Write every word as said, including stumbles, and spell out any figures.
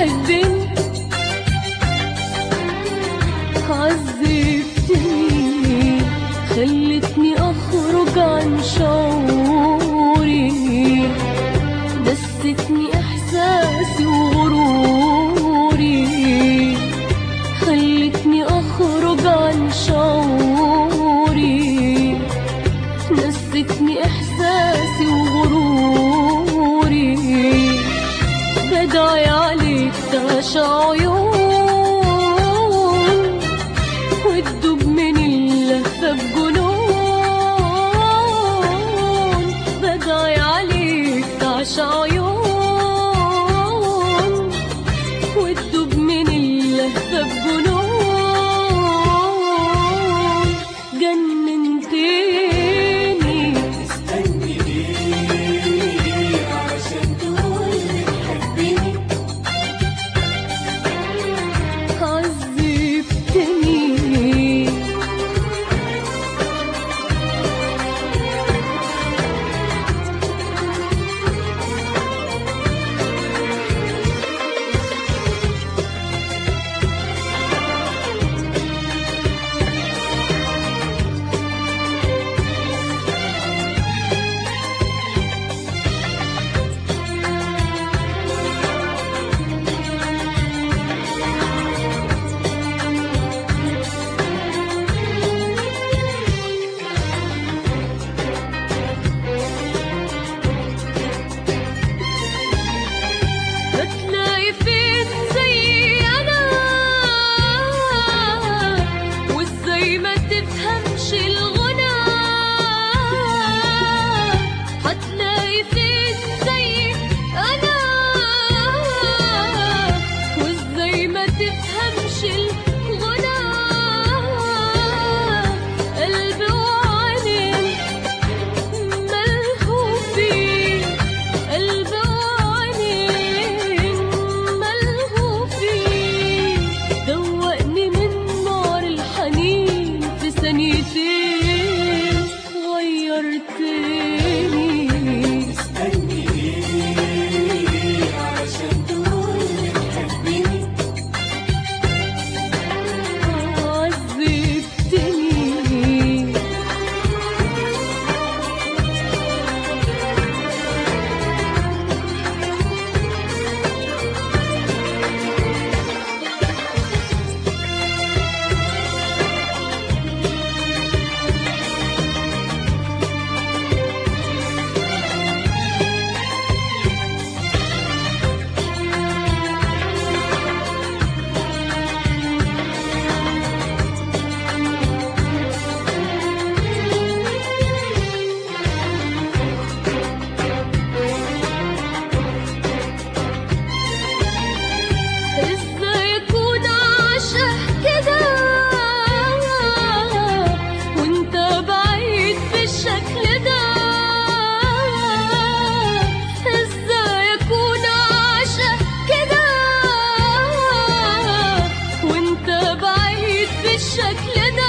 بتحبني، عذبتني خلتني أخرج عن شعوري، نستني إحساسي وغروري، خلتني أخرج عن شعوري، نستني إحساسي وغروري، بدعي عليك تعشى عيون وتدوب من اللهفة بجنون، بدعي عليك تعشى عيون وتدوب من اللهفة بجنون، جننتني. مستني ليه علشان تقول بتحبني، عذبتني هتلاقي فين زي أنا، وإزاي ما تفهمش الغنى، هتلاقي فين زي أنا، وإزاي ما تفهمش الغنى، قلبي وعيني ملهوفين، قلبي وعيني ملهوفين، دوقني من نار الحنين في ثانيتين غيرتني. مستني ليه علشان تقول بتحبني، عذبتني ازاي اكون عاشق كده وانت بعيد بالشكل ده، ازاي اكون عاشق كده وانت بعيد بالشكل ده،